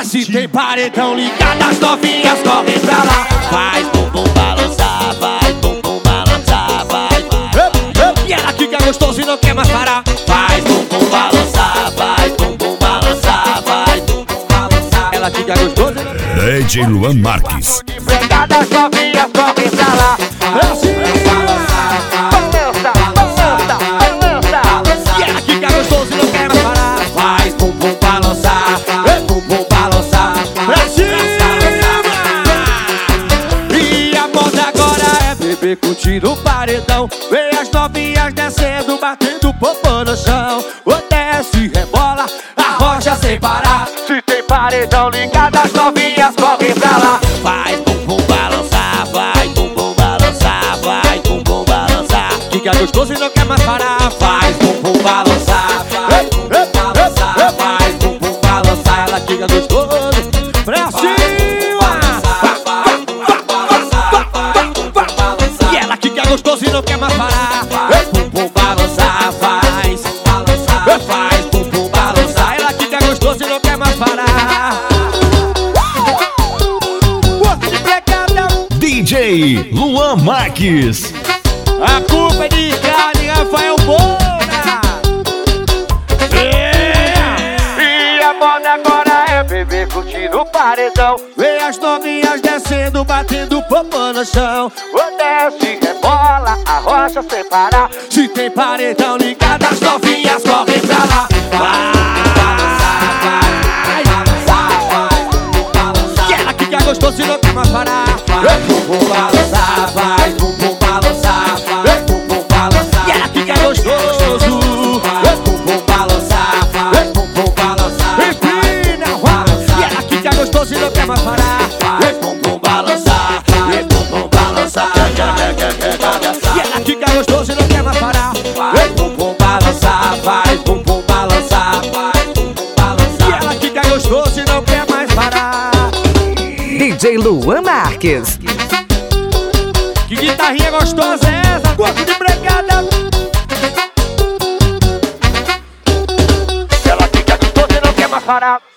Se tem paredão ligado, as novinhas correm pra lá. Faz bumbum balançar, vai bumbum balançar, vai. E ela fica gostosa e não quer mais parar. Faz bumbum balançar, vai bumbum balançar, vai bumbum balançar. Ela fica gostosa e não quer DJ Luan Marques. empregada, as novinhas correm pra lá. E ela fica gostosa e não quer mais parar. Faz bumbum balançar, bumbum balançar. Pra cima! E a moda agora é beber, curtir o paredão. Vem as novinhas descendo, batendo popô no chão. O desce, rebola, a rocha sem parar. Se tem paredão ligado, as novinhas correm pra lá. Faz bumbum balançar, vai bumbum balançar, vai bumbum balançar. Fica gostoso e não quer mais parar. Faz bumbum balançar, vai bumbum balançar, vai bumbum balançar. Ela fica gostoso. Pra cima! E ela fica gostoso e não quer mais parar. Bumbum balançar, faz bumbum balançar. Ela fica gostoso e não quer mais parar. Outro empregada. DJ Luan Marques. A culpa é de Ricardo e Rafael Moura. E a moda agora é beber, curtir o paredão. Vem as novinhas descendo, batendo popô no chão. O desce, rebola, a rocha sem parar. Se tem paredão ligado, as novinhas correm pra lá. E ela fica gostoso e não quer mais parar. Bumbum balançar, vai bumbum balançar, vai bumbum balançar. E ela fica gostoso. Bumbum balançar, vai bumbum balançar. Empina, e ela fica gostoso e não quer mais parar. Vai bumbum balançar, vai bumbum balançar. E ela fica gostoso e não quer mais parar. Vai bumbum balançar, vai bumbum balançar, vai bumbum E balançar. ela fica gostoso e não quer mais parar. DJ Luan Marques. Que guitarrinha gostosa é essa? Corpo de empregada. Ela fica gostosa e não quer mais parar.